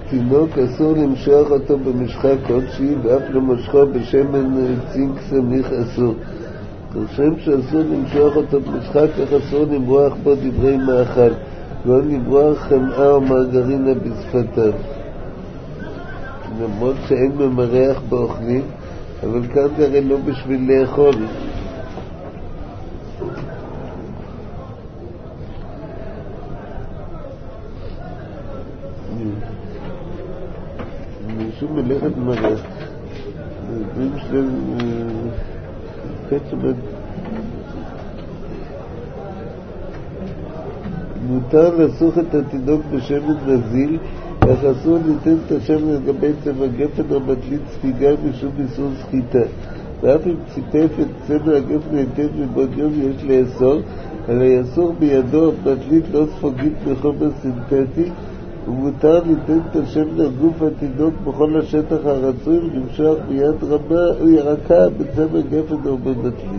תינוק אסור למשוח אותו במשחה קודשי, ואף לא משחו בשמן צינק סמיך אסור. כשם שאסור למשוח אותו במשחה, כך אסור למרוח בו דברי מאכל, לא למרוח חמאה או מרגרינה בשפתיו. למרות שאין ממרח באוכלים, אבל כאן זה הרי לא בשביל לאכול. מישהו מלאכת מרח. זה בשביל קצת מותר לסוך את התינוק בשמן נזיל, אך אסור ליתן את השמן לגבי צבע גפן או מטלית ספיגה משום איסור סחיטה. ואף אם ציפף את צבע הגפן היטב מבעוד יום יש לאסור, הרי אסור בידו מטלית לא ספוגית מחומר סינתטי, ומותר ליתן את השמן על גוף התינוק בכל השטח הרצוי ולמשוח ביד רמה או ירקה בצבע גפן או במטלית.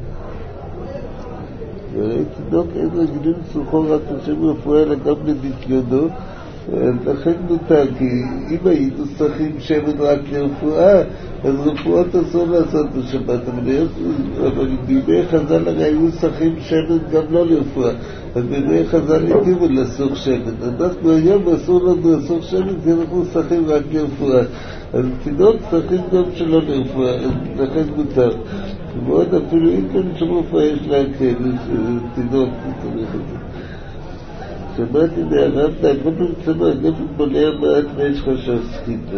והרי תינוק אין רגילים סוחו רק לשם רפואה אלא גם לניקיונו, לכן מותר, כי אם היינו שכים שמן רק לרפואה, אז רפואות אסור לעשות בשבת, אבל בימי חז"ל הרי היו שכים שמן גם לא לרפואה, אז בימי חז"ל התירו לסוך שמן. אנחנו היום אסור לנו לסוך שמן כי אנחנו שכים רק לרפואה, אז תינוק שכים גם שלא לרפואה, לכן מותר. ומאוד אפילו אם כן שום רפואה יש להקל, תינוק צריך את זה. שמעתי מהרב להגות בצמא הגפן בולע מעט ויש חשש סחיטה.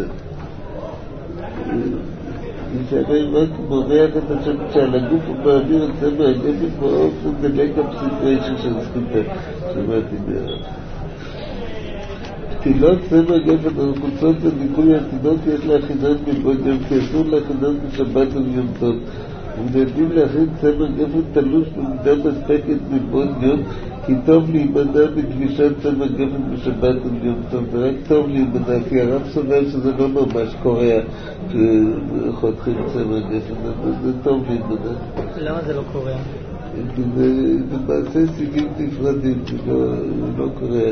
כשהרי רק מורח את השם שעל הגוף ומעביר את צמא הגפן באופן דלק הפסיטרי של סחיטה. שמעתי מהרב. פתילות צמא הגפן על חוצות וניקוי התינוק יש להכינן מבעוד יום, כי אסור להכינן בשבת וביום טוב. ונדעים להכין צמא גפן תלוש במידה מספקת מבעוד יום, כי טוב להימנע בגלישת צמא גפן בשבת וביום טוב, ורק טוב להימנע, כי הרב סובר שזה לא ממש קורע שחותכים צמא גפן, זה טוב להימנע. למה זה לא קורע? כי זה מעשה סיבים נפרדים, זה לא קורע.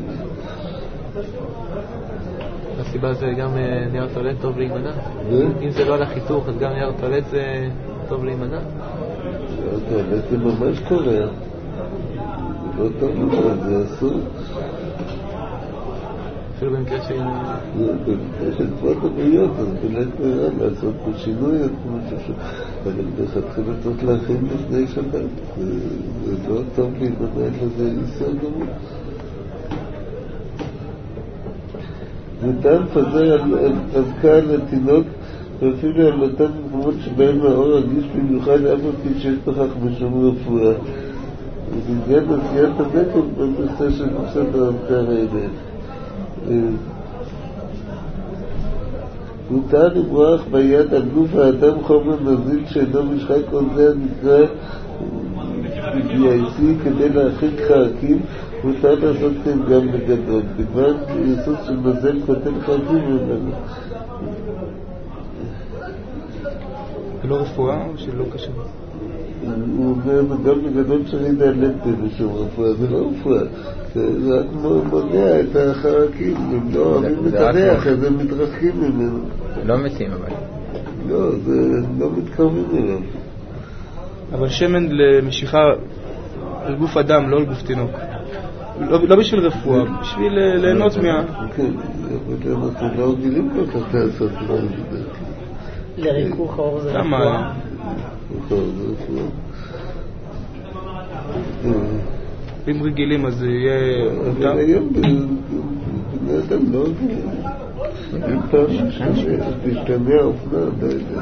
הסיבה זה גם נייר טואלט טוב להימנע? אם זה לא על החיתוך, אז גם נייר טואלט זה טוב להימנע? נייר טואלט זה ממש קורע. זה לא טוב להימנע, זה אסור. אפילו במקרה של... במקרה של תפות הבריאות, אז בלית ברירה לעשות פה שינוי, אבל לכתחילה צריך להכין לפני שבת. זה לא טוב להימנע, לזה איסור גמור. ניתן פזר אבקה על התינוק ואפילו על אותם מקומות שבהם האור רגיש במיוחד אף על שיש בכך משום רפואה. ובגלל עשיית הנקב בנושא של נושאת האבקה רעידת. מותר למרוח ביד על גוף האדם חומר נזיל שאינו משחק כל זה הנקרא בגייסי כדי להכין חרקים, מותר לעשות כאן גם בגדול. בגלל יסוד של נזל קוטל חרקים ממנו. זה לא רפואה או שלא קשה? הוא אומר גם בגדול שריד הלנטה בשום רפואה, זה לא רפואה. זה רק מונע את החרקים, הם לא אוהבים את הריח, אז הם מתרחקים ממנו. לא מתים אבל. לא, זה לא מתקרבים אליו. אבל שמן למשיכה על גוף אדם, לא על גוף תינוק. לא בשביל רפואה, בשביל ליהנות מה... כן, אבל אנחנו לא רגילים כל כך לעשות דברים. לריכוך האור זה רפואה. אם רגילים אז זה יהיה... אבל היום בני אדם לא רגילים. אם פעם תשתנה האופנה, לא יודע.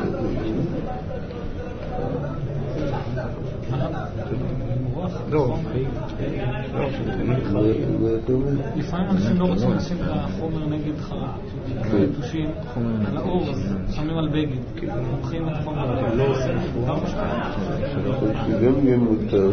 לא. לפעמים אנשים לא רוצים לשים את החומר נגד חרטושים על האור, אז שמים על בגד, מוכחים את החומר, לא עושים גם משפט. שגם יהיה מותר.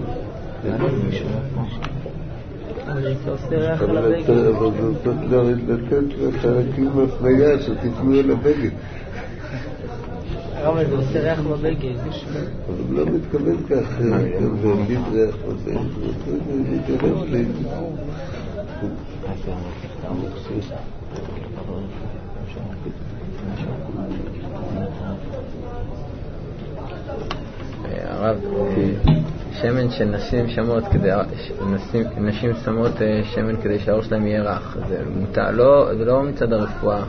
אבל זה צריך לתת לחלקים הפניה שתפנו על הבגד. אבל זה עושה ריח בבגד. אבל לא מתכוון כך, גם להגיד ריח בבגד. זה מתכוון להתגרש לי. הרב, שמן של נשים שמות, נשים שמות שמן כדי שהאור שלהם יהיה רך, זה מותר, זה לא מצד הרפואה,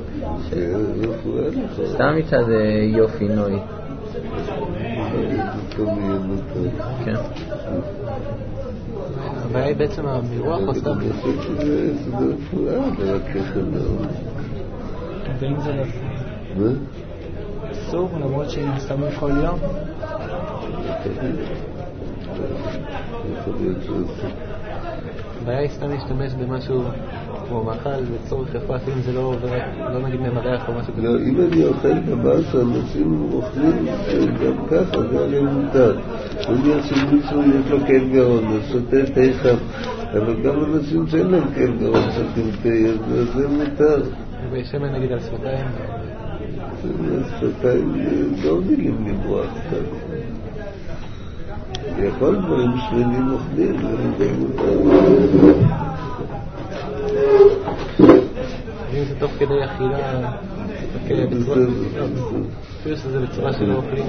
סתם מצד יופי נוי. כן. הבעיה היא בעצם המרוח או סתם? זה רפואה, לרכך את האור. ואם זה רפואה? אסור, למרות שהיא מסתמך כל יום? הבעיה היא סתם להשתמש במשהו כמו מאכל לצורך רפואה, אפילו אם זה לא נגיד ממרח או משהו כזה. לא, אם אני אוכל במס, אנשים אוכלים גם ככה, זה עליהם מותר. נניח שמישהו יש לו כאב גרון, אז שותה תה חם, אבל גם אנשים שאין להם כאב גרון שותים תה, אז זה מותר. ושמן נגיד על שפתיים? שפתיים לא מילים לברוח סתם. יכול דברים שמנים אוכלים, זה מותר. אם זה תוך כדי אכילה, אפילו שזה בצורה שלא אוכלים.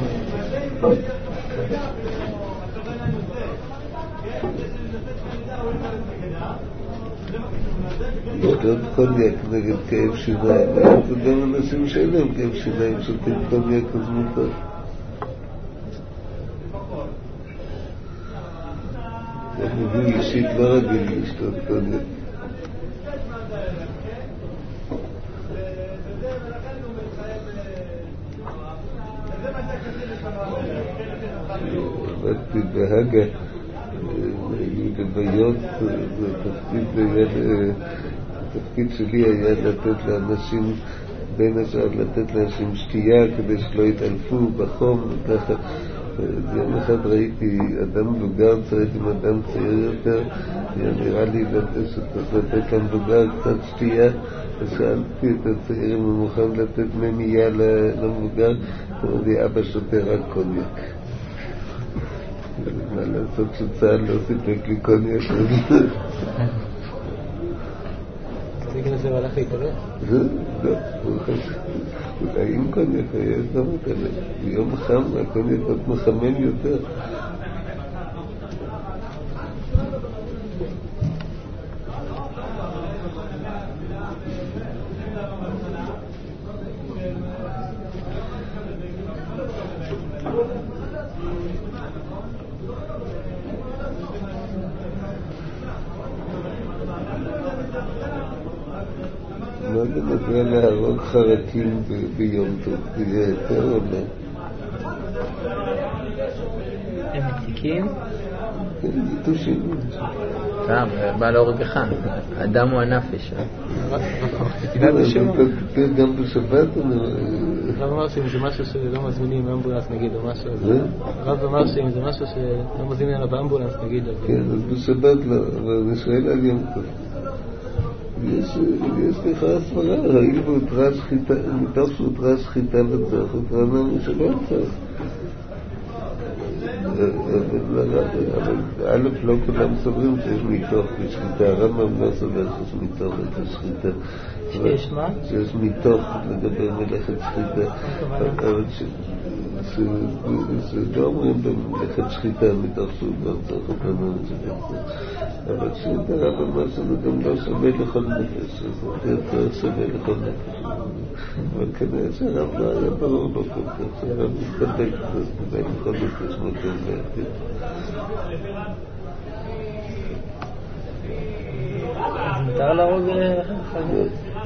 לשתות קוניאק נגד כאב שיניים, זה גם אנשים שאין להם כאב שיניים שותים קוניאק אז מותר. אני אישית לא רגיל לשתות קוניאק. עבדתי בהגה, לוויות, התפקיד שלי היה לתת לאנשים, בין השאר לתת לאנשים שתייה כדי שלא יתעלפו בחום וככה. יום אחד ראיתי אדם מבוגר צועד עם אדם צעיר יותר, נראה לי שצריך לתת למבוגר קצת שתייה, אז שאלתי את הצעיר אם הוא מוכן לתת ממייה למבוגר, אמר לי אבא שותה רק קוניאק. מה לעשות שצהל לא סיפק לי קוניאק? בגלל זה הוא הלך להתערב? לא, אולי עם קוניאק היה הזדמנות עליהם. ביום חם הקוניאק עוד מחמם יותר. מה בנקרא להרוג חרקים ביום טוב? זה יהיה יותר או לא? הם מציקים? כן, יתושים. סתם, בא להורג אחד. האדם הוא הנפש. גם בשבת הרב אמר שאם זה משהו שלא מזמינים באמבולנס נגיד או משהו, הרב אמר שאם זה משהו שלא מזמינים עליו באמבולנס נגיד, כן, אז בשבת לא, אבל אני שואל על יום טוב. יש לך הסברה, ראינו הותרה שחיטה, מתוך שהותרה שחיטה בצורך, הותרה נאמר שלא צריך. אבל א' לא כולם סוברים שיש מתוך בשחיטה, הרמב"ם לא סובר שיש מתוך בשחיטה. שיש מה? שיש מתוך לגבי מלאכת שחיטה, אבל שלא אומרים במלאכת שחיטה מתוך שהוא לא צריך אותנו אבל שחיטה הרמב"ם שזה גם לא שווה לכל נפש, זה יותר שווה לכל נפש. אבל כנראה שהרב לא היה ברור לו כל כך, שהרב מסתפק אולי לכל נפש מותר להגיד. מותר להרוג חגות?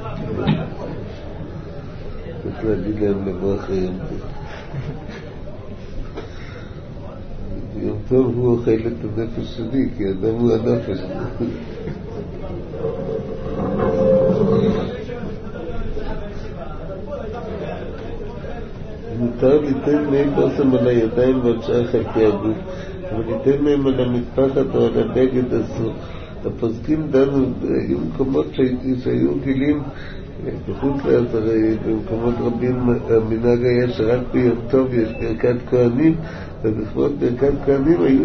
צריך להגיד להם לברוח יום טוב. יום טוב הוא אוכל את הנפש שלי, כי אדם הוא הנפש. מותר ליתן מהם בושם על הידיים ועל שאר חלקי הגוף, אבל ליתן מהם על המטפחת או על הבגד אסור. הפוסקים דנו, היו מקומות שהיו גילים בחוץ לארץ הרי במקומות רבים המנהג היה שרק ביום טוב יש ברכת כהנים, ובכבוד ברכת כהנים היו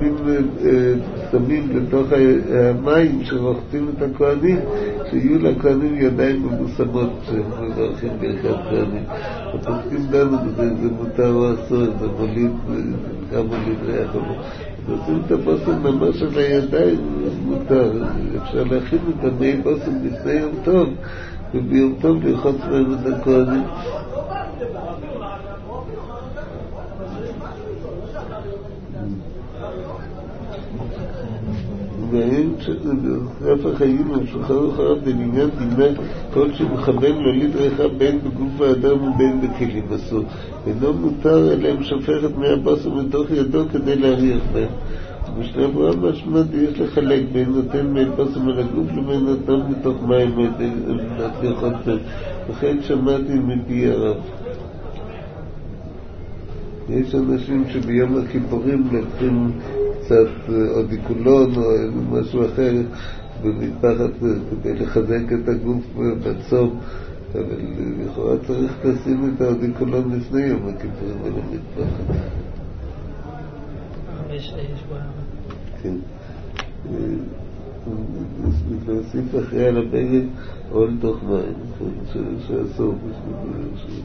שמים לתוך המים שרוחצים את הכהנים, שיהיו לכהנים ידיים ממוסמות שמברכים ברכת כהנים. הפוסקים דנו בזה, זה מותר או אסור, זה מוליד, גם מוליד ריח או לא. ועושים את הבושם ממש על הידיים, מותר. אפשר להכין את המי בושם לפני יום טוב, וביום טוב לרחוץ בהם את הכהנים. והם שרף החיים המשוחרר אחריו בלעניין דימה כל שמכוון להוליד ריחה בין בגוף האדם ובין בכלים אסור. אינו מותר אלא אם שופך את מי הבושם מתוך ידו כדי להריח בהם. בשביל אברהם משמע יש לחלק בין נותן מי בושם על הגוף לבין נותן מתוך מים לרחוץ בהם. לכן שמעתי מפי הרב. יש אנשים שביום הכיפורים לקחים קצת אודיקולון או משהו אחר במטפחת כדי לחזק את הגוף בצום, אבל לכאורה צריך לשים את האודיקולון לפני יום הכיפורים על המטפחת. יש בעיה. כן. להוסיף אחרי על הבגד או לתוך מים, שאסור בשביל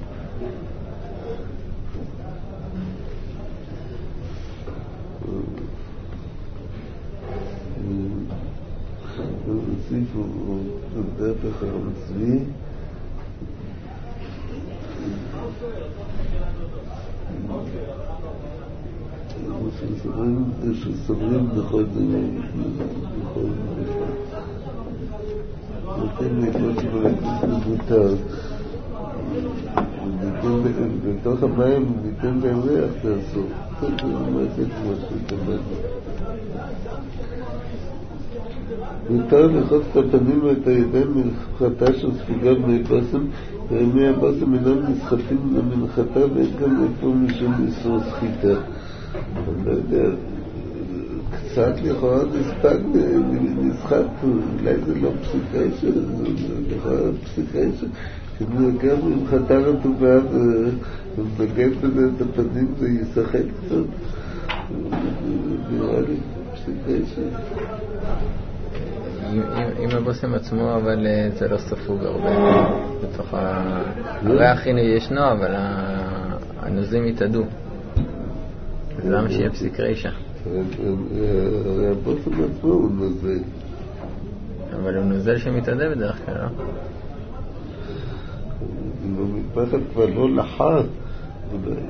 הוסיפו עובדת אחרון צבי שסוברים בכל נותן נקלות שמלכות מבוטר בתוך המים ניתן להם ריח תעשו זה מעשית משהו תמד מותר לחוץ את הפנים ואת הידיים מלכתה של ספוגה בני בושם ומי הבושם אינם נסחטים למנחתה ואין גם איפה משום איסור סחיטה. אני לא יודע, קצת לכאורה נסחט, אולי זה לא פסיקה זה לכאורה פסיקה גם אם חתר הטובה ומנגד בזה את הפנים זה ישחק קצת, נראה לי פסיקה אם הבושם עצמו, אבל זה לא ספוג הרבה בתוך הריח. הנה ישנו, אבל הנוזלים יתעדו. למה שיהיה פסיק רישה? הרי הבושם עצמו הוא נוזל, אבל הוא נוזל שמתעדה בדרך כלל, לא? אם המטפחת כבר לא לחת אולי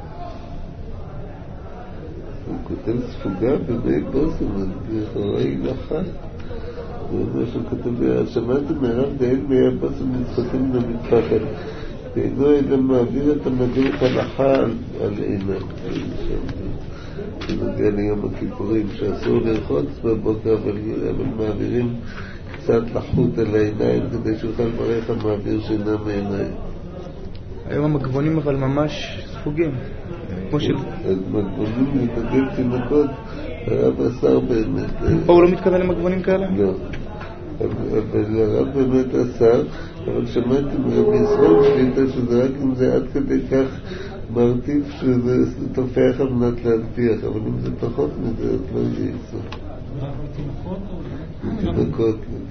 הוא כותב ספוגה בני בושם, אז לכאורה היא לחת. ומה שכתוב שמעתי מהרב דהן מי הבושם נצחקים למטפחת ואינו אלא מעביר את המגרות הלכה על עיניו. זה נוגע ליום הכיפורים שאסור לרחוץ בבוקר אבל מעבירים קצת לחוט על העיניים כדי שאוכל ברך המעביר שינה מעיניים. היום המגבונים אבל ממש ספוגים כמו של... מגבונים מתנגד תינוקות הרב אסר באמת. פה הוא לא מתכוון למגבונים כאלה? לא, אבל הרב באמת אסר, אבל שמעתי מרבי ישראל שליטה שזה רק אם זה עד כדי כך מרטיף שזה תופח על מנת להדפיח, אבל אם זה פחות מזה אז לא יהיה איסור. רק לתינוקות או? לתינוקות.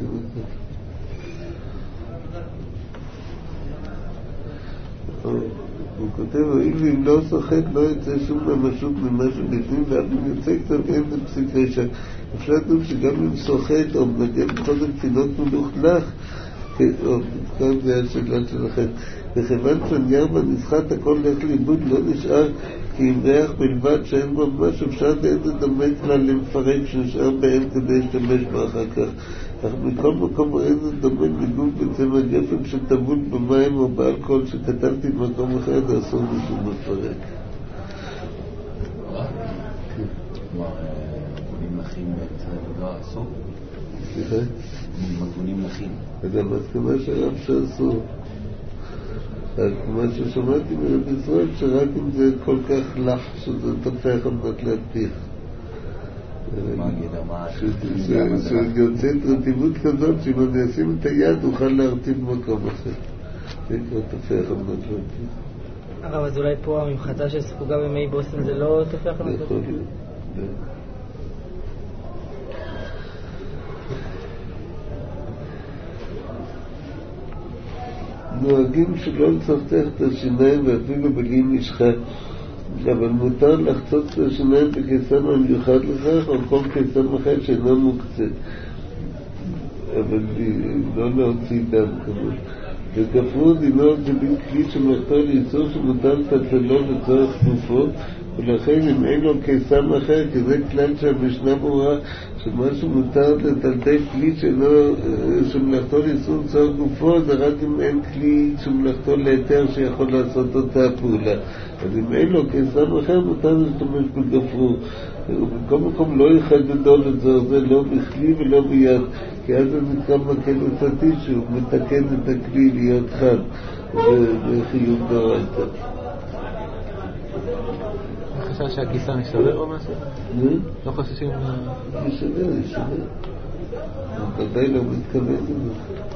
הוא כותב, אם לא שוחק לא יצא שום ממשות ממה שבפנים ואף אם יוצא קצת אין בפסיק רישה. הפלטנו שגם אם שוחק או מנגן בכל זאת תינוק מלוכלך, כאן זה השאלה שלכם. וכיוון שהנייר בנסחט הכל הולך לאיבוד לא נשאר כי עם ריח בלבד שאין בו ממש אפשר לאיזה דומה כלל למפרק שנשאר בהם כדי להשתמש בה אחר כך. אך מכל מקום איזה דומה ניגוד בצמא גפן שטבול במים או באלכוהול שכתבתי במקום אחר זה אסור משום מפרק. מגבונים נחים באמצע לא אסור? סליחה? מגבונים נחים. זה המסכמה שרב שאסור. מה ששמעתי מרב ישראל שרק אם זה כל כך לח שזה תופח על מנת להדפיך. מה הגדר, מה... שיוצאת רטיבות כזאת שאם אני אשים את היד אוכל להרטיב במקום אחר. זה כבר תופח המנטרנטי. הרב, אז אולי פה הממחטה שספוגה במי בוסם זה לא תופח המנטרנטי? יכול להיות. נוהגים שלא לצחצח את השיניים ואפילו בלי משחה, אבל מותר לחצות את השיניים בקיסם המיוחד לכך או כל קיסם אחר שאינו מוקצה, אבל לא להוציא דם כמובן. וגפרור דינו זה בין כלי שמלאכתו ליצור שמותר לטלטלו לצורך גופו, ולכן אם אין לו קיסם אחר, כי זה כלל שהמשנה ברורה שמשהו מותר לטלטל כלי שמלאכתו ליצור לצורך גופו, זה רק אם אין כלי שמלאכתו להיתר שיכול לעשות אותה הפעולה. אז אם אין לו קיסם אחר, מותר להשתמש בגפרור. ובכל מקום לא אחד גדול זה לא בכלי ולא ביד, כי אז זה נקרא מקל וצתי שהוא מתקן את הכלי להיות חד וחיוב דורייתא. חשש שהכיסה מסתבר או משהו? לא חוששים? ישבר. בוודאי לא מתכוון לזה.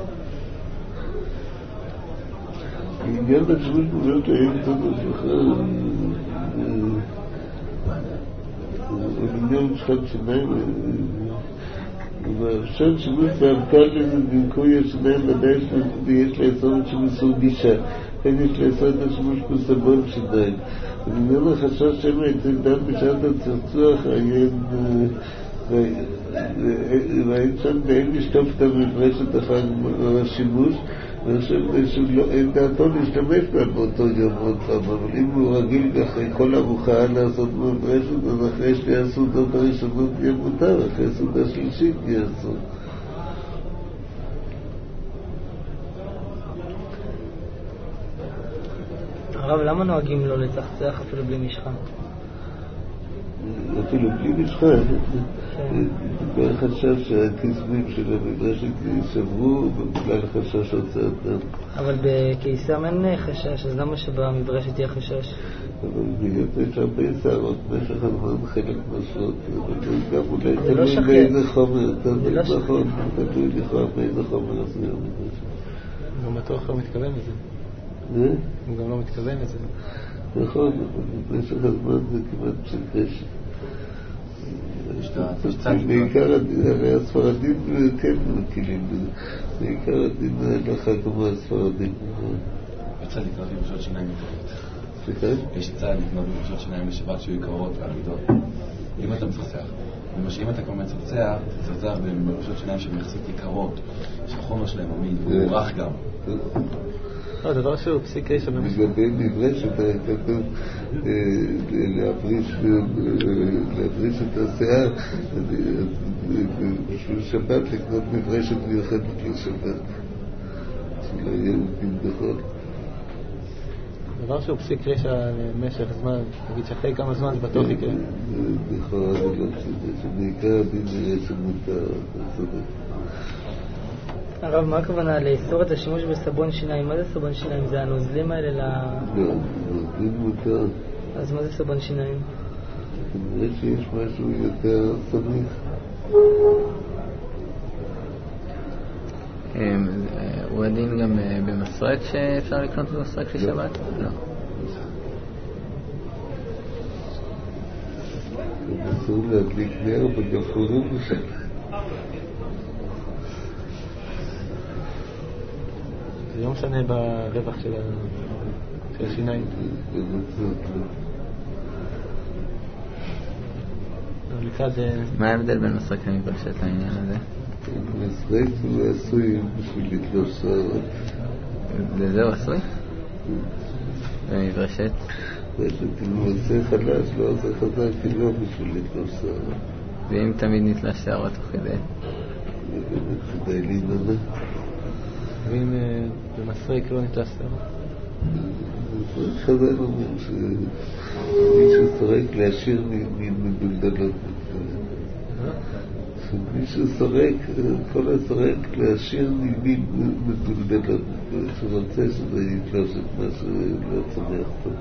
עניין השימוש בבית האם טוב השבחה עניין משחק שיניים ועכשיו שימוש באבקל במקוי השיניים ודאי יש לאסור את שמסור גישה, כן יש לאסור את השימוש בסבון שיניים. ועניין החשש שמא יצדם בשעת הצחצוח ואין שם ואין לשטוף את המברשת אחר השימוש, ואין דעתו להשתמש בה באותו יום עוד פעם, אבל אם הוא רגיל אחרי כל ארוחה לעשות מברשת, אז אחרי שתי הסעודות הראשונות יהיה מותר, אחרי הסעודה השלישית יהיה אסור. הרב, למה נוהגים לא לצחצח אפילו בלי משחה? אפילו בלי משחה, בגלל חשש שהקסמים של המברשת יישברו ובגלל חשש הוצאת דם. אבל בקיסם אין חשש, אז למה שבמברשת יהיה חשש? אבל יש הרבה שערות במשך הזמן חלק מהשעות, אבל גם אולי תלוי באיזה חומר, תלוי נכון, תלוי לכאורה באיזה חומר עשוי המברשת. הוא גם בטוח לא מתכוון לזה. הוא גם לא מתכוון לזה. נכון, אבל במשך הזמן זה כמעט פשקש. בעיקר הרי הספרדים כן מקילים בזה, בעיקר הדין ההלכה כמו הספרדים. יצא לקנות בבשות שיניים יקרות. סליחה? יש צעד לקנות בבשות שיניים לשבת שיהיו יקרות ועמידות. אם אתה מצחצח, אם אתה כבר מצחצח, תצחצח בבשות שיניים שהן יחסית יקרות, שהחומר שלהם עמיד, והוא רך גם. לא, דבר שהוא פסיק 9 במספר. לגבי מברשת היה כתוב להבריש את השיער בשביל שבת לקנות מברשת מיוחדת לשבת שלא יהיה עובדים בכל דבר שהוא פסיק 9 למשך זמן, תגיד שאחרי כמה זמן זה בטוח יקרה. לכאורה זה לא שבעיקר הדין נראה שמותר הרב, מה הכוונה לאסור את השימוש בסבון שיניים? מה זה סבון שיניים? זה הנוזלים האלה לא, נוזלים מותר. אז מה זה סבון שיניים? כנראה שיש משהו יותר סמיך. הוא הדין גם במסרק שאפשר לקנות במסרק לשבת? לא. אסור להדליק נר בגפרורים בשבת. זה לא משנה ברווח של השיניים. מה ההבדל בין מסרק למברשת לעניין הזה? מסרק הוא עשוי בשביל לתלוש שערות. לזה הוא עשוי? ומברשת? אם הוא עושה חלש, לא עושה חזק, כי לא בשביל לתלוש שערות. ואם תמיד נתלש שערות תוך כדי? באמת כדאי להימנע. ואם במסרק לא נתלש שערות? חז"ל אומרים שמי שסורק להשאיר מבולדלות. מי שסורק, כל הסורק להשאיר מבולדלות, שרוצה שזה יתלוש את מה שלא צומח פה.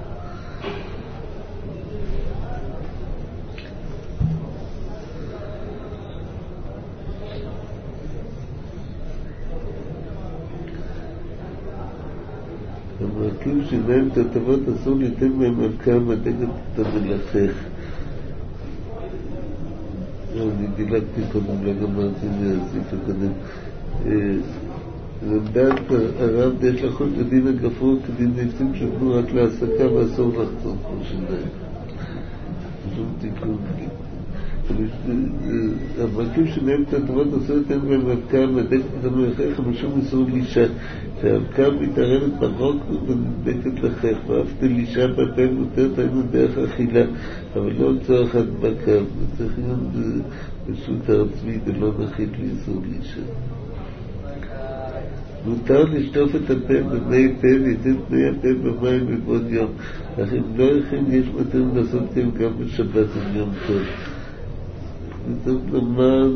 המרכיב שיניים את הטבות אסור ליתן מהם מלכה המדגת את המלאכך. אני דילגתי קודם, לא גמרתי מהסעיף הקודם. רמב"ן הרב יש לכל כדין הגפרור כדין ניסים שבנו רק להעסקה ואסור לחצות כמו שיניים. שום תיקון. המרכיב שנהם את הטבות אסור ליתן מהם מלכה המדגת את המלאכך משום איסור לישה. שהמלכה מתערבת ברוק ונדבקת לחך, ואף תלישה בפה מותרת היינו דרך אכילה, אבל לא צורך הדבקה, וצריך להיות פשוט עצמי ולא נחית לאיסור לישה. מותר לשטוף את הפה במי פה ויתן פני הפה במים מבעוד יום, אך אם לא יכין יש מתאים לעשות כן גם בשבת ויום טוב. וצריך לומר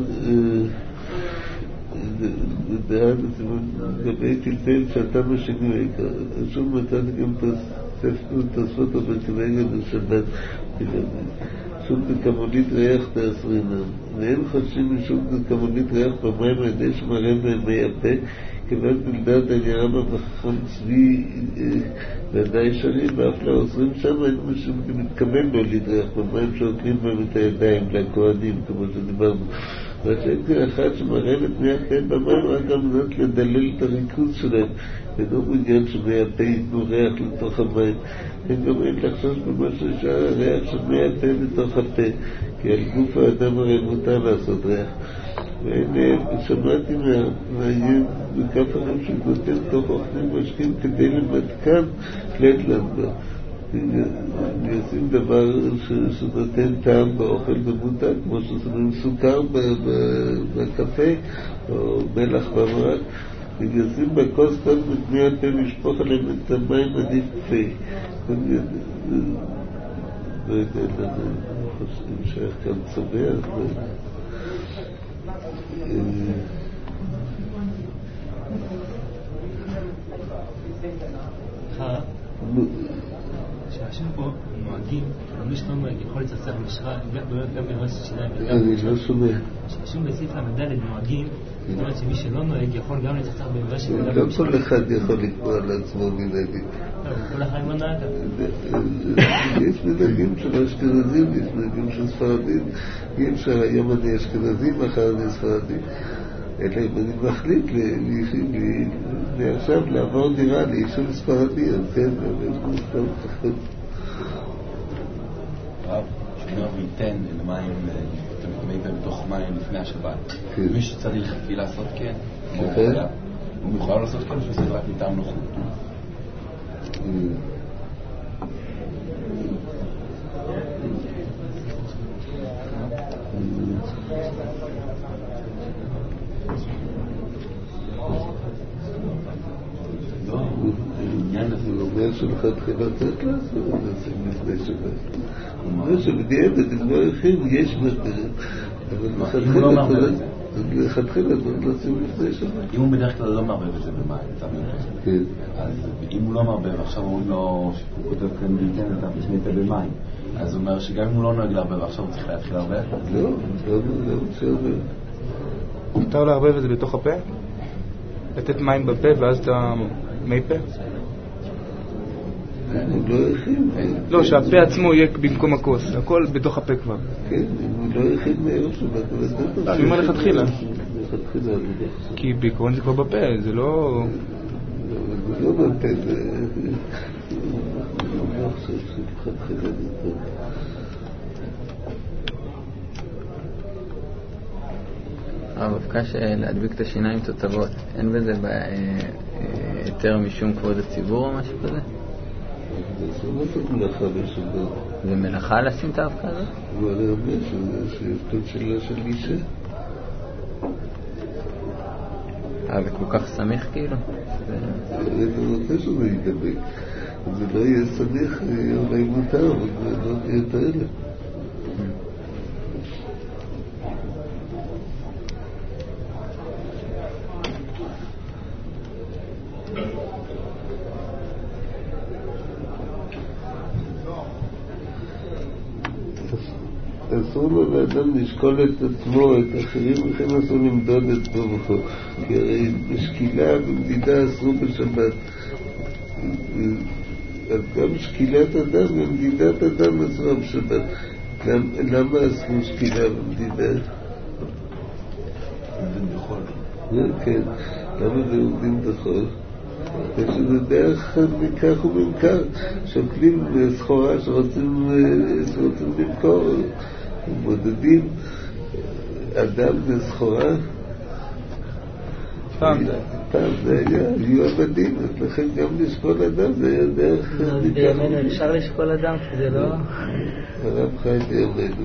דעת לגבי פלפל שהטעם השני העיקר. שוב מצאתי גם תוספות אבל כרגע בשבת שוב בכמונית ריח תעשרינם, ואין חשים משום בכמונית ריח במים על ידי שמרם במי הפה, כיוון בלדעת על ירם וחכם צבי ועדי שרים, ואף לא עוזרים שם, אין משום מתכוון לו לדרך במים שעוקרים בהם את הידיים לכהנים, כמו שדיברנו. והשם כאחד שמרם את מי הפה במים רק על מנת לדלל את הריכוז שלהם, ואינו מעוניין שמי הפה ייתנו ריח לתוך המים. אין גם אין לחשוש במה ששאר הריח של מי הפה לתוך הפה, כי על גוף האדם הרי מותר לעשות ריח. והנה שמעתי מהעיין בכף הרב שנותן תוך אוכלים משקים כדי למתקן קלטלנד. ישים דבר שנותן טעם באוכל במותג, כמו ששמים סוכר בקפה או מלח במרק, וישים בכוס כאן מפני הפה לשפוך עליהם את המים עדיף פה. לא יודע למה חושבים שייך כאן צובע. שאנשים פה נוהגים, לא שלא נוהג, יכול לצרצח במשרה, גם ברס שיניים. אני לא שומע. שאנשים בסעיף המדלת נוהגים, זאת אומרת שמי שלא נוהג יכול גם לצרצח ברס שיניים. לא כל אחד יכול לקבוע לעצמו מנהגים. כל אחד עם הנהג. יש מנהגים של אשכנזים, יש מנהגים של ספרדים. אי אפשר, היום אני אשכנזי, מחר אני ספרדי. אלא אם אני מחליט מעכשיו לעבור דירה לאישור ספרדי, אז כן, יש מספר פחות. רב, שומר וייתן למים, אתם מתמאים בתוך מים לפני השבת. מי שצריך לעשות כן, הוא יכול לעשות כן, שעושה רק מטעם נוחות. הוא אומר שלכתחילה צריך לעשות את זה לפני שבת. הוא אומר שבדיעבד אם לא יכין יש מטרת, אבל לכתחילה צריך לשים לפני שבת. אם הוא בדרך כלל לא מערבב את זה במים, אז אם הוא לא מערבב, עכשיו אומרים לו שהוא כותב כאן וייתן את המשנית במים, אז הוא אומר שגם אם הוא לא נוהג לערבב, עכשיו הוא צריך להתחיל לערבב? לא, לא שערבב. מותר לערבב את זה בתוך הפה? לתת מים בפה ואז אתה מי פה? הוא לא יכין. לא, שהפה עצמו יהיה במקום הכוס, הכל בתוך הפה כבר. כן, הוא לא יכין מערב שבת, אבל אני אומר לכתחילה. לכתחילה. כי בעיקרון זה כבר בפה, זה לא... זה לא בפה, זה... אני לא חושב שלכתחילה זה טוב. המפקש להדביק את השיניים תוצבות, אין בזה יותר משום כבוד הציבור או משהו כזה? זה לא זאת מלאכה בשבת. זה מלאכה לשים את האבקה הזאת? אבל אני אומר שיש כאן שאלה של אישה. זה כל כך סמיך כאילו? אני רוצה שזה ידבק. אם זה לא יהיה סמיך, אולי מותר, אבל זה לא יהיה את האלה. אסור לו לאדם לשקול את עצמו, את האחרים, וכן אסור למדוד את טובחו, כי הרי בשקילה ובמדידה אסור בשבת. אז גם שקילת אדם ומדידת אדם אסורה בשבת. למה אסרו שקילה במדידה? עומדים בחול. כן, למה זה עומדים בחול? שזה דרך מכך וממכר, שוקלים סחורה שרוצים למכור, מודדים אדם לסחורה. פעם זה היה, היו עבדים, אז לכן גם לשקול אדם זה היה דרך מכך. בימינו אפשר לשקול אדם, כי זה לא... הרב חי בימינו.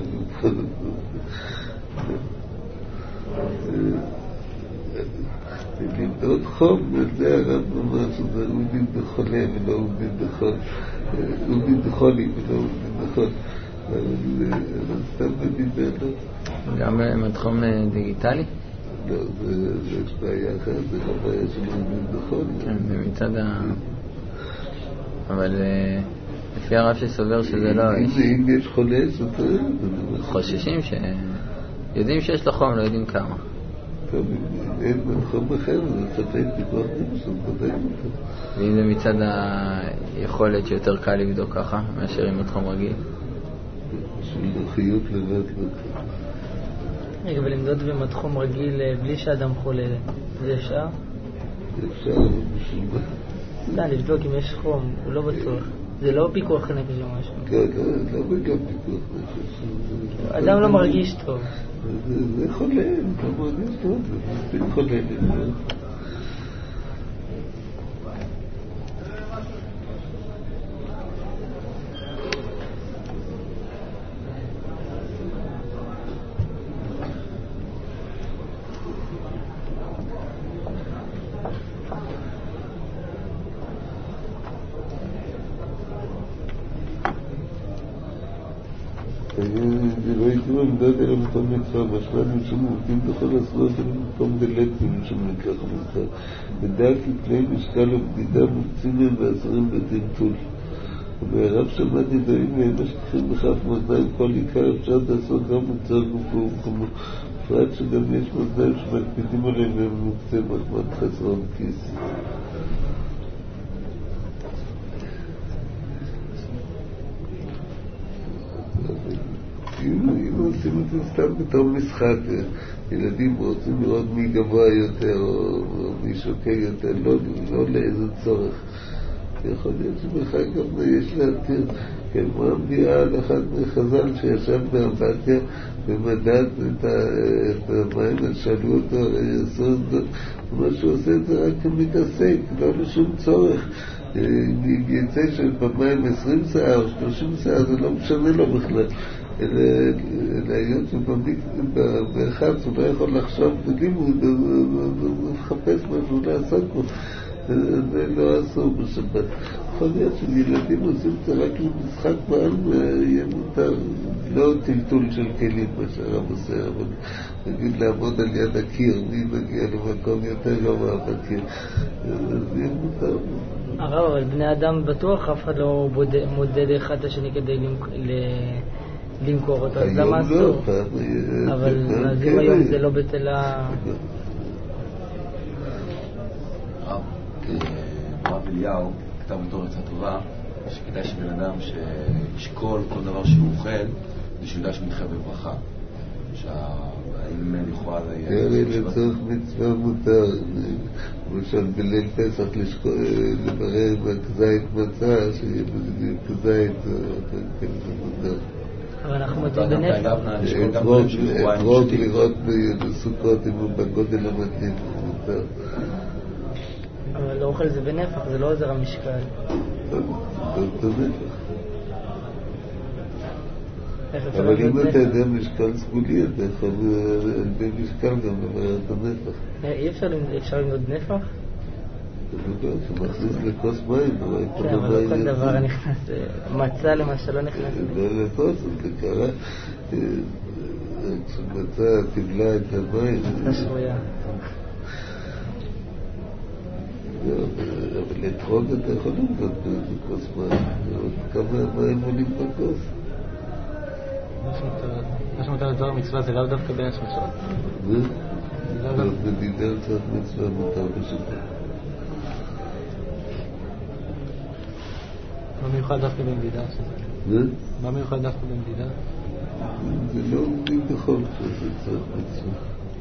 למדוד חום, זה הרב ממש, זה עומדים בחולה ולא עומדים בחול, עומדים בחולים ולא עומדים בחול, אבל סתם בדיבר לא. גם למד חום דיגיטלי? לא, זה בעיה אחרת, זה לא בעיה של עומדים בחול. כן, זה מצד ה... אבל לפי הרב שסובר שזה לא... אם יש חולה, זה טוב. חוששים יודעים שיש לו חום, לא יודעים כמה. אין חום אחר, זה ספק פיקוח נפש, ואם זה מצד היכולת שיותר קל לבדוק ככה, מאשר עם חום רגיל? של נוחיות לבד. רגע, ולמדוד במד חום רגיל בלי שאדם חולה, זה אפשר? אפשר, אבל בשביל מה? לא, לבדוק אם יש חום, הוא לא בטוח. זה לא פיקוח נפש או משהו. כן, לא גם פיקוח נפש. אדם לא מרגיש טוב. זה חולה, לא מרגיש טוב, זה מספיק חולה לבד. לא הייתו עמדת אלא מקום מצווה, משמע משום עובדים בכל הסרות אלא מקום דלקטים משום נקח מצווה. ודע כי כלי משקל ובדידה מוקצים מהם ואסרים בטלטול. והרב שמעתי דברים מהם משכחים בכף מאזניים כל עיקר אפשר לעשות גם מוצר גופו ומקומו. בפרט שגם יש מאזניים שמקפידים עליהם והם מוקצה מחמת חסרון כיס. אם עושים את זה סתם בתור משחק, ילדים רוצים לראות מי גבוה יותר או מי שוקל יותר, לא לאיזה צורך. יכול להיות שבכלל גם יש להתיר, כן, מה מביאה על אחד מחז"ל שישב באמבטיה ומדד את המים, שאלו אותו, מה שהוא עושה את זה רק כמתעסק, לא לשום צורך. אם יצא שבמים 20 שעה או 30 שעה זה לא משנה לו בכלל, אלא היות שבאחד הוא לא יכול לחשוב בלימוד, הוא מחפש משהו לעשות בו, זה לא אסור בשבת. יכול להיות שילדים עושים את זה רק למשחק בעם, יהיה מותר, לא טלטול של כלים מה שהרב עושה, אבל נגיד לעמוד על יד הקיר, מי מגיע למקום יותר גבוה בקיר, אז יהיה מותר. הרב, אבל בני אדם בטוח אף אחד לא מודד אחד את השני כדי למכור אותו, אז למה אסור? אבל אז אם היום זה לא בטלה... הרב אליהו כתב בתור עצה טובה שכדאי שבן אדם שישקול כל דבר שהוא אוכל ושיודע שמתחייב בברכה. שהאם לכאורה זה יהיה... הרי לצורך מצווה מותר, למשל בליל פסח לברר בכזית מצה, שיהיה בזה כזית, כן זה מותר. אבל אנחנו מוצאים בנפח. אתרוג לראות בסוכות אם הוא בגודל המתאים, זה מותר. אבל לא אוכל זה בנפח, זה לא עוזר המשקל. זה נפח. אבל אם אתה יודע משקל סגולי, אתה יכול במשקל גם לברר את הנפח. אי אפשר למדוד נפח? זה לא, שמכניס לכוס מים. כן, אבל לא כל דבר נכנס. מצה למשל לא נכנס. לא לכוס, זה קרה. כשמצה תבלה את המים. מצה שרויה. אבל לתרוג אתה יכול למדוד בכוס מים. כמה מים עולים בכוס? מה שמותר לדבר מצווה זה לאו דווקא בין השמשות. בדידר צריך מצווה מותר בשבת. מיוחד דווקא במדידה? מה מיוחד דווקא במדידה? זה לא עומדים בכל שזה צריך מצווה.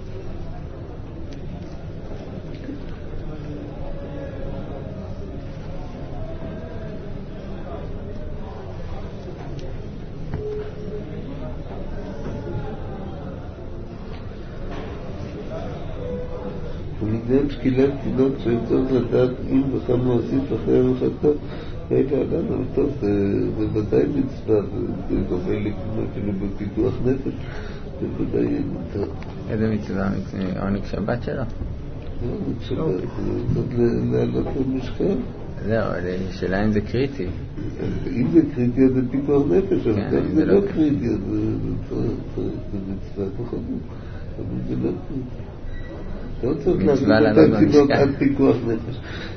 ולעניין שקילת תינוק שצריך לדעת אם וכמה להוסיף אחרי הלכתו, אלה עלינו, טוב, זה ודאי מצווה, זה דומה לכמו אפילו בפיתוח נפש, זה ודאי מותר. איזה מצווה? עונג שבת שלו? עונג שבת, זאת לעלות למשקל. זהו, השאלה אם זה קריטי. אם זה קריטי, אז זה פיתוח נפש, אבל גם זה לא קריטי, אז זה מצווה פחות, אבל זה לא קריטי. לא צריך לעשות את התינוק עד פיקוח נפש.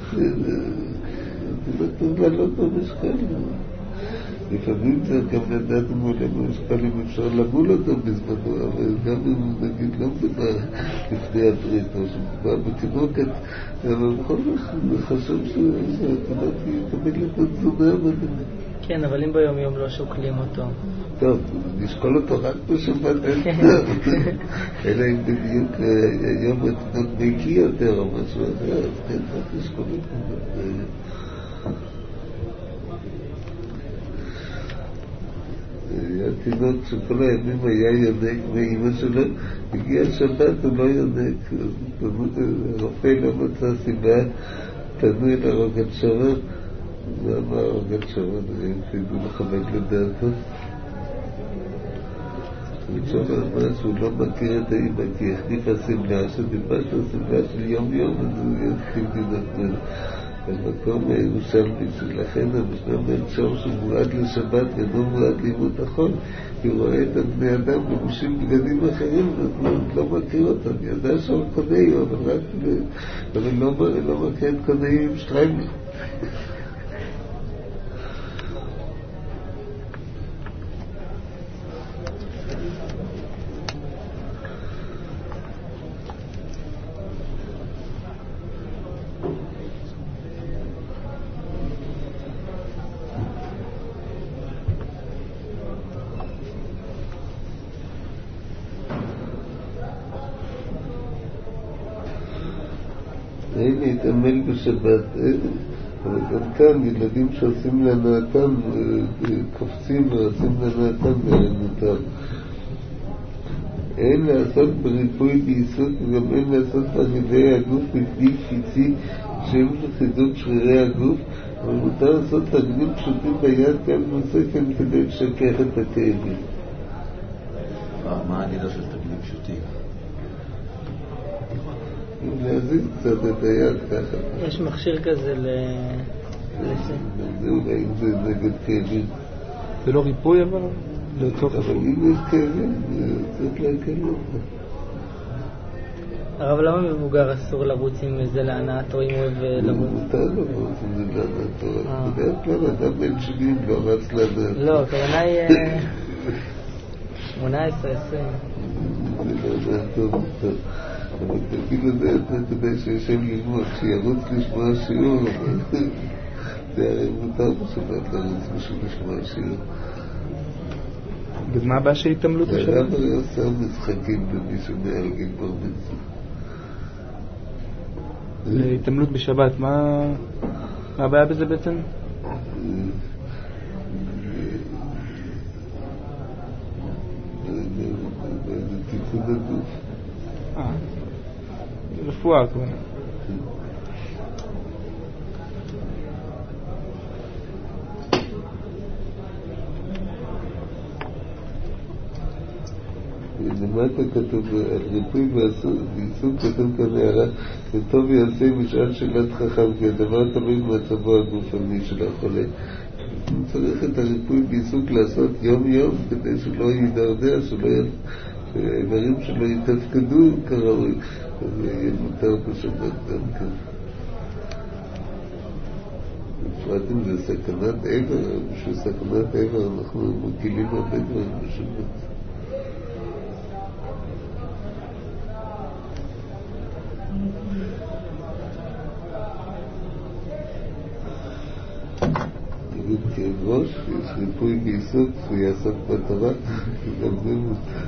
זה צריך לעלות במשקל. לפעמים צריך גם לדעת אם עולה במשקל, אם אפשר לגול אותו בזמנו, אבל גם אם נגיד לא מדבר לפני הברית, או שמדבר בתינוקת, אבל בכל זאת חשוב שהתינוק יקבל את התזונה המדינית. כן, אבל אם ביום יום לא שוקלים אותו. טוב, נשקול אותו רק בשבת אלא אם בדיוק היום התינוק נקי יותר או משהו אחר, אז כן, רק נשקול אותו. היה תינוק שכל הימים היה יונק מאמא שלו, הגיע שבת הוא לא יונק, הרופא לא מצא סיבה, תנו אל הרוגת שרון, למה הרוגת שרון חידו לחבק לדעתו? ושומר אמר שהוא לא מכיר את האמא כי החליף הסמלה שדיברת הסמלה של יום יום, אז הוא יתחיל לדעת במקום ירושלמי, שלכן המשנה מלשור שמועד לשבת ולא מועד לימוד החול, כי הוא רואה את בני אדם לבושים בגדים אחרים, אז לא מכיר אותם, ידע שהוא קונאי, אבל לא מכיר את קונאי עם שטריימל. אין להתעמל בשבת, אבל גם כאן ילדים שעושים להנאתם קופצים ועושים להנאתם בהנאתם. אין לעשות בריפוי בעיסוק וגם אין לעשות בריבי הגוף בפני קפיצי שם חיזוק שרירי הגוף, אבל מותר לעשות תגלים פשוטים ביד גם נוספים כדי לשכך את הכאבים. מה הגילה של תגלים פשוטים? להזיז קצת את היד ככה. יש מכשיר כזה זה אולי אם זה נגד כאבים. זה לא ריפוי אבל? אבל אם יש כאבים, צריך להקל לו. הרב, למה מבוגר אסור לרוץ עם זה להנעת או אם אוהב לרוץ? מותר לרוץ עם זה להנעת. בדרך כלל אדם בן 70 לא רץ להנעת. לא, הכוונה היא 18, 20. זה לא טוב. אבל תגיד לזה, אתה יודע שישב ללמוד, שירוץ לשמוע שיעור, זה הרי מותר בשבת לרוץ בשביל לשמוע שיעור. ומה הבעיה של התעמלות בשבת? הרב הרי עושה משחקים במישהו מעל גיל בר מצווה. להתעמלות בשבת, מה הבעיה בזה בעצם? זה תיקון הגוף. רפואה כבר. למטה כתוב על ריפוי ועיסוק, כתוב כאן הערה, וטוב יעשה משאל שאלת חכם, כי הדבר תמיד מצבו הגופני של החולה. צריך את הריפוי בעיסוק לעשות יום יום כדי שלא יידרדר, שהאיברים שלו יתפקדו כראוי, אז יהיה מותר בשבת גם כאן. בפרט אם זה סכנת עבר, בשביל סכנת עבר אנחנו מקילים הרבה דברים בשבת. כאב ראש, יש ריפוי בעיסוק, הוא יעסוק בתורה, גם זה מותר.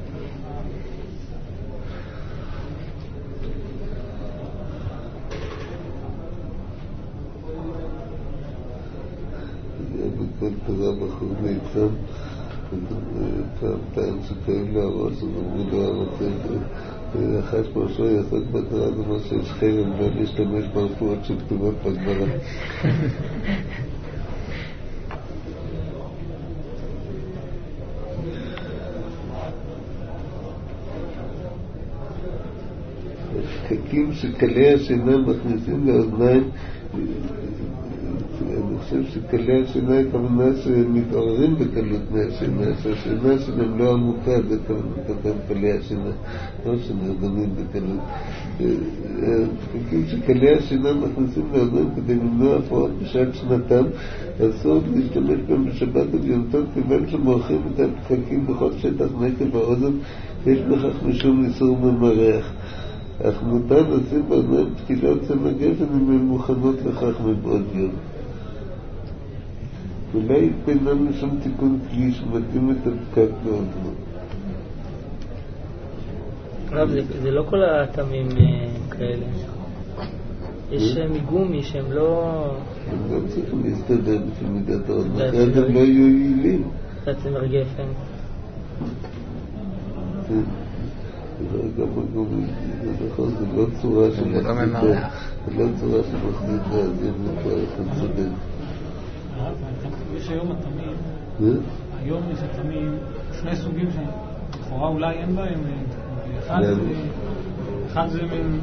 היה בכל תורה בחור מיצם, פעם שקוראים לו הראש, אז אמרו לו הרוצה, אחש פרשו יעסוק בתורה, זה מה שיש חרם, לא להשתמש ברפואות שכתובות בגמרא. פקקים שקלי השינה מכניסים לאוזניים, אני חושב שקלי השינה היא כמובן שמתעוררים בקלות מהשינה, שהשינה שלהם לא עמוקה, זה כמובן קלי השינה, לא שנרדמים בקלות. פקקים שקלי השינה מכניסים לאוזניים כדי למנוע הפרעות בשעת שנתם, אסור להשתמש בהם בשבת וביום טוב, כיוון שמורחים את הפקקים בכל שטח נקב האוזן, יש בכך משום איסור ממרח. אך מותר לשים באוזניים תקילות צמא גפן אם הן מוכנות לכך מבעוד יום. אולי בינם משום תיקון כלי שמתאים את הפקק לאוזנו. זה לא כל התמים כאלה. יש מגומי שהם לא... הם לא צריכים להסתדר לפי מידת האוזן, אחרת הם לא יהיו יעילים. זה צמר גפן. גם הגומי, זה נכון, זה לא צורה שמחזיק, זה לא צורה שמחזיק להזין כבר אחד צודק. יש היום התמים, היום יש התמים, שני סוגים שלכאורה אולי אין בהם, אחד זה מין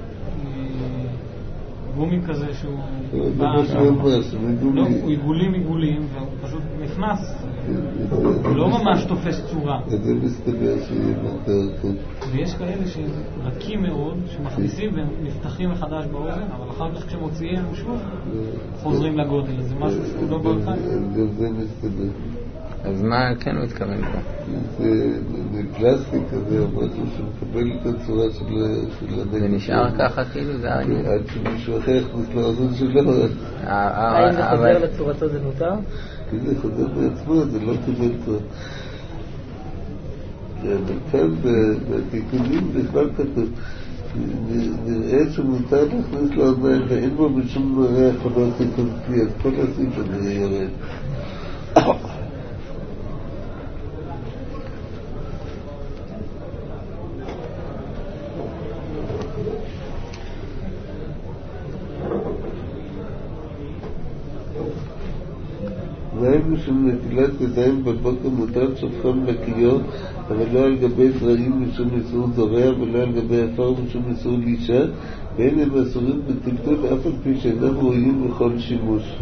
גומי כזה שהוא הוא עיגולים והוא פשוט נכנס, הוא לא ממש תופס צורה. זה מסתבר שיהיה יותר. ויש כאלה שרקים מאוד שמכניסים והם נפתחים מחדש באוזן, אבל אחר כך כשמוציאים הם שוב חוזרים לגודל. זה משהו שהוא לא ברכה. גם זה מסתבר. אז מה כן הוא התכוון פה? זה פלסטיק כזה או משהו שמקבל את הצורה של הנגד. זה נשאר ככה כאילו? זה העניין? עד שמישהו אחר יכניס לאוזן שלו. האם זה חוזר לצורתו זה מותר? כי זה חוזר בעצמו, זה לא קיבל צורה. אבל כאן בתיקונים בכלל כתוב נראה שמותר להכניס לאוזניים ואין בו משום מריח או לא תיקון כלי, אז כל הסעיף הזה יורד. מים משום נטילת ידיים בבוקר מותר שופכם לכיור, אבל לא על גבי זרעים משום איסור זורע ולא על גבי עפר משום איסור לישה, ואין הם אסורים בטלטול אף על פי שאינם ראויים בכל שימוש.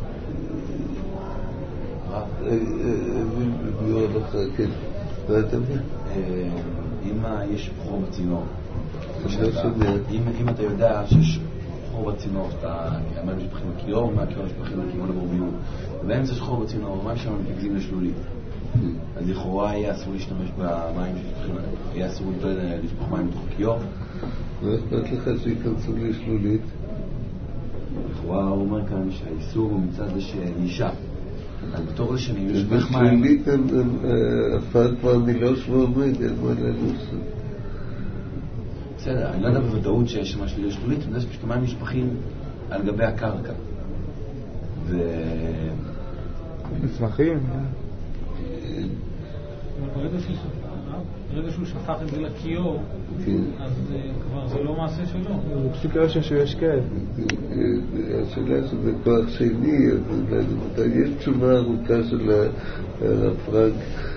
ביור לך, כן. מה אתה אומר? אם יש חור בצינור, אם אתה יודע שיש חור בצינור, המים שפכים לכיור, מהכיור שפכים לכיוון לבורביות, ובאמצע יש חור בצינור, המים שם מתנגזים לשלולית. אז לכאורה היה אסור להשתמש במים שפכים, היה אסור לשפוך מים בתוך הכיור. לא אכפת לך שיכנסו לשלולית? לכאורה הוא אומר כאן שהאיסור הוא מצד זה שנישה. אז בתור לשנים יש בך מים. בשלולית הפעד כבר מילוש ועומד, אין מה ללוש. בסדר, אני לא יודע בוודאות שיש מה שלי לשלולית, אני יודע שפשוט מים נשפכים על גבי הקרקע. מצמחים? ברגע שהוא שפך את זה לכיור, אז כבר זה לא מעשה שלו. זה פשוט לא שיש כאב. השאלה שזה כוח שני, יש תשובה ארוכה של הרב פראג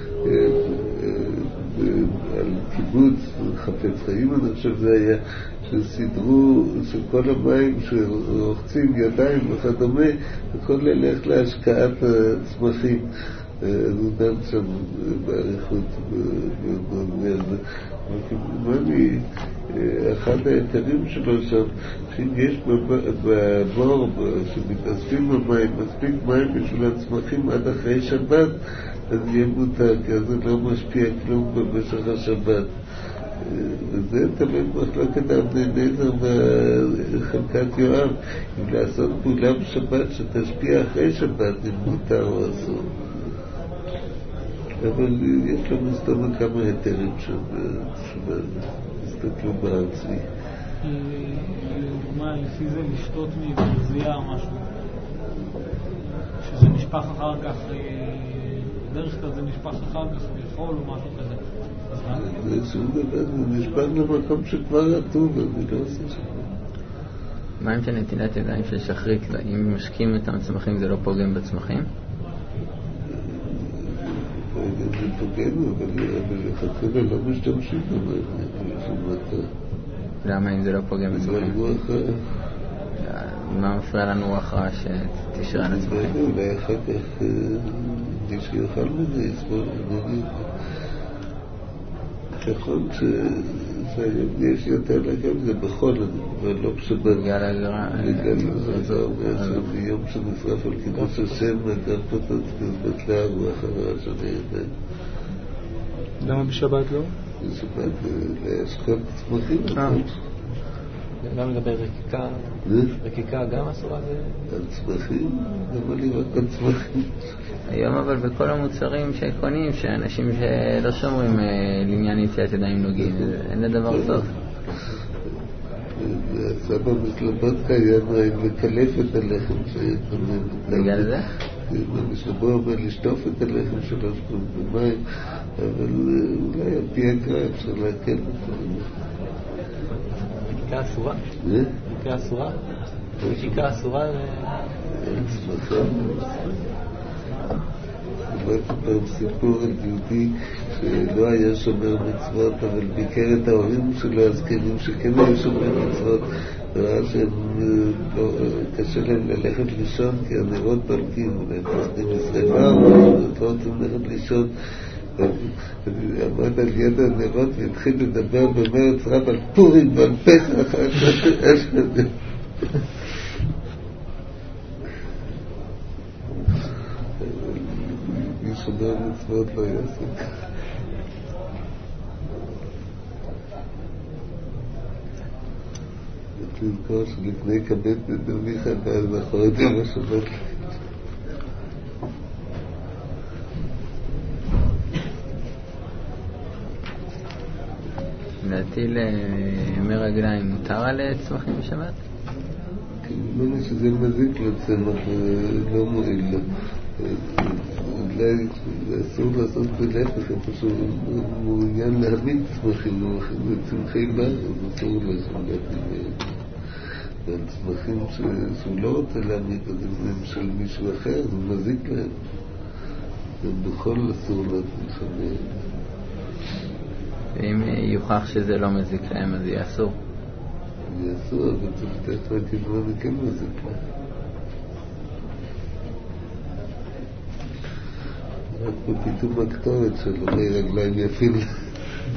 על קיבוץ חפץ חיים, אני חושב זה היה שסידרו שכל המים שרוחצים ידיים וכדומה, הכל ילך להשקעת הצמחים. אז הוא דן שם בעריכות בזה. כמובן אחד העיקרים שלו שם, שאם יש בבור שמתאספים במים מספיק מים בשביל הצמחים עד אחרי שבת, אז יהיה מותר, כי אז זה לא משפיע כלום במשך השבת. וזה תלוי מחלוקת אבני נזר וחלקת יואב, אם לעשות פעולה בשבת שתשפיע אחרי שבת, אם מותר או אסור. אבל יש לנו מסתובב כמה היתרים שמסתכלו בעצמי. מה, לפי זה לשתות מברזייה או משהו שזה נשפח אחר כך, דרך כזה נשפח אחר כך לאכול או משהו כזה. זה שום דבר, זה נשפח למקום שכבר רטוב, אני לא עושה שם. מה עם שנטילת ידיים של שחרית? אם משקים את הצמחים זה לא פוגם בצמחים? זה פוגענו, אבל לכתחילה לא משתמשים בזה. למה אם זה לא פוגם בצמחים? מה מפריע לנו רוח רע שתשרה על הצמחים? אולי אחר כך מי שיוכל מזה יסבור, ככל שהיום יש יותר לגב זה בכל, אבל לא בשבת. בגלל הגרע. זה אומר שביום שנשרף על קידוש השם גם פתות בטלה הרוח הרע שאני יודע. למה בשבת לא? בשבת להשחק צמחים. גם לגבי רקיקה, רקיקה גם אסורה? על צמחים? גם אני רק על צמחים. היום אבל בכל המוצרים שקונים, שאנשים שלא שומרים לעניין יציאת ידיים נוגעים, אין לדבר טוב. הסבא מסלבודקה היה מקלף את הלחם שיקונים. בגלל זה? המשלבו אומר לשטוף את הלחם 3 פעמים במים, אבל אולי על פי הקרא אפשר להקל בדברים. רקיקה אסורה? רקיקה אסורה? רקיקה אסורה? צמחה. שמעתי פעם סיפור על יהודי שלא היה שומר מצוות, אבל ביקר את ההורים שלו הזקנים שכן היו שומר מצוות, ראה שהם קשה להם ללכת לישון כי הנרות דולקים, והם פחדים לשרפה, אבל לא רוצים ללכת לישון. עמד על יד הנרות והתחיל לדבר במרץ רב על פורים ועל פסח. מי שומר מצוות לא יעשה ככה. צריך לזכור שלפני כבד נדומיך ואז מאחורי יום השבת. להטיל ימי רגליים מותר על צמחים בשבת? נראה לי שזה מזיק לצמח, לא מועיל לו. אולי אסור לעשות בלחם, איפה שהוא מעוניין להעמיד צמחים, צמחי בר, אז אסור להעמיד. והצמחים שהוא לא רוצה להעמיד, אז הם של מישהו אחר, זה מזיק להם. ובכל אסור להעמיד. ואם יוכח שזה לא מזיק להם, אז יהיה אסור. יהיה אסור, אבל צריך לתת רק אם זה כן מזיק להם. רק בפתאום הקטורת שלו, רגליים יפים.